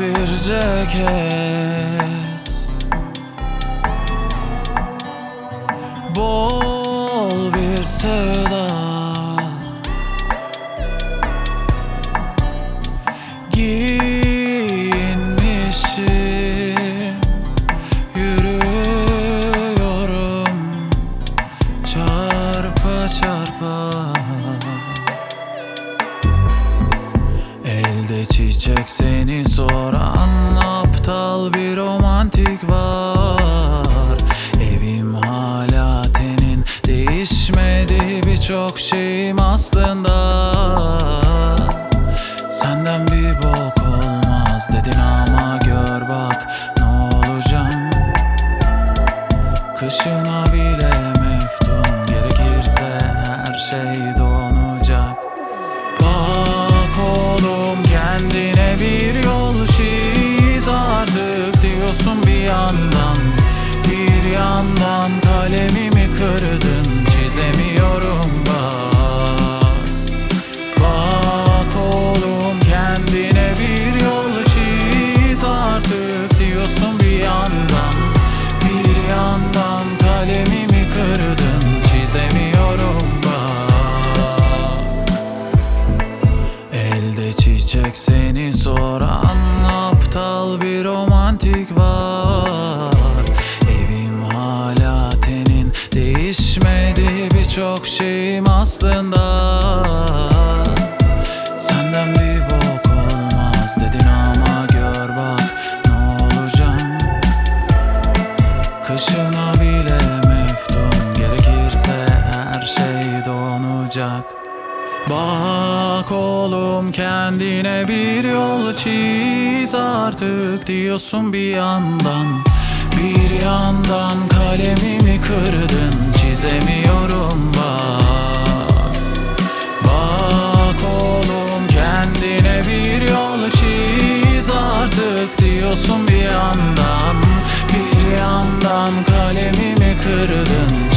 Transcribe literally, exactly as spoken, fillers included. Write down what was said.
bir ceket, bol bir sevda, giyinmişim, yürüyorum çarpa çarpa. Elde çiçek seni soran aptal bir romantik var. Evim hala tenin, değişmedi birçok şeyim aslında. Senden bir bok olmaz dedin ama gör bak ne olacağım. Kışına bile meftun, gerekirse her şey donacak. Bak oğlum kendine bir yol çiz artık diyorsun bir yandan. Bir yandan kalemimi kırdın, çizemiyorum bak. Bak oğlum kendine bir yol çiz artık diyorsun bir yandan. Bir yandan kalemimi kırdın, çizemiyorum bak. Elde çiçek seni soran aptal bir romantik var. Evim hala tenin, değişmedi birçok şeyim aslında. Senden bir bok olmaz dedin ama gör bak ne olacağım. Kışına bile meftun, gerekirse her şey donacak. Bak oğlum kendine bir yol çiz artık diyorsun bir yandan. Bir yandan kalemimi kırdın, çizemiyorum bak. Bak oğlum kendine bir yol çiz artık diyorsun bir yandan. Bir yandan kalemimi kırdın,